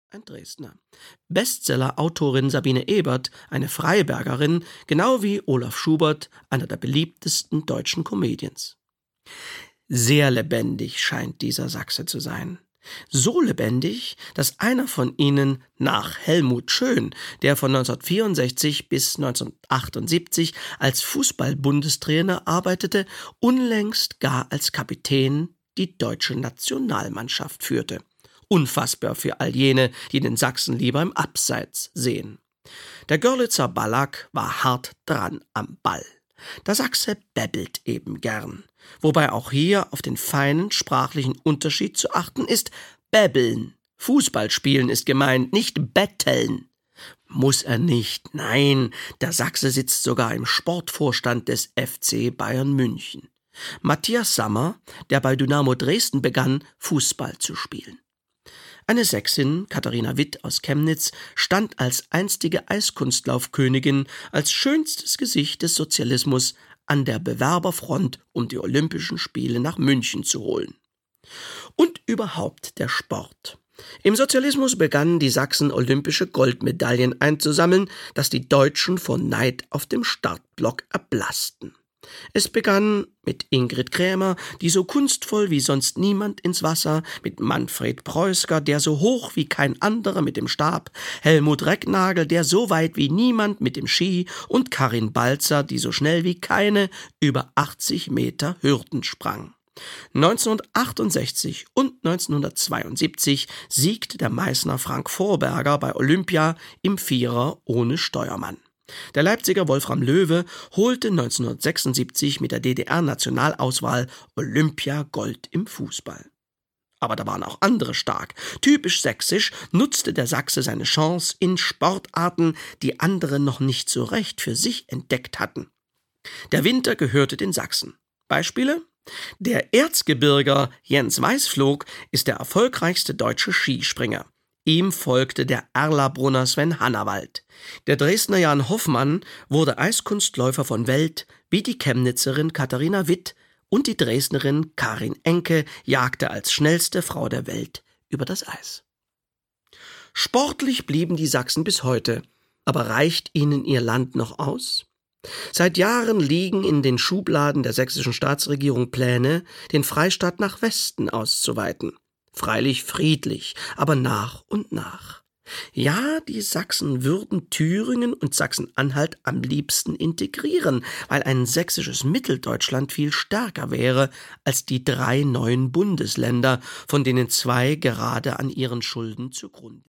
ein Dresdner. Bestseller-Autorin Sabine Ebert, eine Freibergerin, genau wie Olaf Schubert, einer der beliebtesten deutschen Comedians. Sehr lebendig scheint dieser Sachse zu sein. So lebendig, dass einer von ihnen nach Helmut Schön, der von 1964 bis 1978 als Fußball-Bundestrainer arbeitete, unlängst gar als Kapitän die deutsche Nationalmannschaft führte. Unfassbar für all jene, die den Sachsen lieber im Abseits sehen. Der Görlitzer Ballack war hart dran am Ball. Der Sachse bäbbelt eben gern. Wobei auch hier auf den feinen sprachlichen Unterschied zu achten ist: Bäbbeln, Fußball spielen ist gemeint, nicht betteln. Muss er nicht, nein, der Sachse sitzt sogar im Sportvorstand des FC Bayern München. Matthias Sammer, der bei Dynamo Dresden begann, Fußball zu spielen. Eine Sächsin, Katharina Witt aus Chemnitz, stand als einstige Eiskunstlaufkönigin, als schönstes Gesicht des Sozialismus an der Bewerberfront, um die Olympischen Spiele nach München zu holen. Und überhaupt der Sport. Im Sozialismus begannen die Sachsen olympische Goldmedaillen einzusammeln, dass die Deutschen vor Neid auf dem Startblock erblassten. Es begann mit Ingrid Krämer, die so kunstvoll wie sonst niemand ins Wasser, mit Manfred Preußger, der so hoch wie kein anderer mit dem Stab, Helmut Recknagel, der so weit wie niemand mit dem Ski und Karin Balzer, die so schnell wie keine über 80 Meter Hürden sprang. 1968 und 1972 siegte der Meißner Frank Vorberger bei Olympia im Vierer ohne Steuermann. Der Leipziger Wolfram Löwe holte 1976 mit der DDR-Nationalauswahl Olympiagold im Fußball. Aber da waren auch andere stark. Typisch sächsisch nutzte der Sachse seine Chance in Sportarten, die andere noch nicht so recht für sich entdeckt hatten. Der Winter gehörte den Sachsen. Beispiele? Der Erzgebirger Jens Weißflog ist der erfolgreichste deutsche Skispringer. Ihm folgte der Erlabrunner Sven Hannawald. Der Dresdner Jan Hoffmann wurde Eiskunstläufer von Welt, wie die Chemnitzerin Katharina Witt, und die Dresdnerin Karin Enke jagte als schnellste Frau der Welt über das Eis. Sportlich blieben die Sachsen bis heute, aber reicht ihnen ihr Land noch aus? Seit Jahren liegen in den Schubladen der sächsischen Staatsregierung Pläne, den Freistaat nach Westen auszuweiten. Freilich friedlich, aber nach und nach. Ja, die Sachsen würden Thüringen und Sachsen-Anhalt am liebsten integrieren, weil ein sächsisches Mitteldeutschland viel stärker wäre als die 3 neuen Bundesländer, von denen 2 gerade an ihren Schulden zugrunde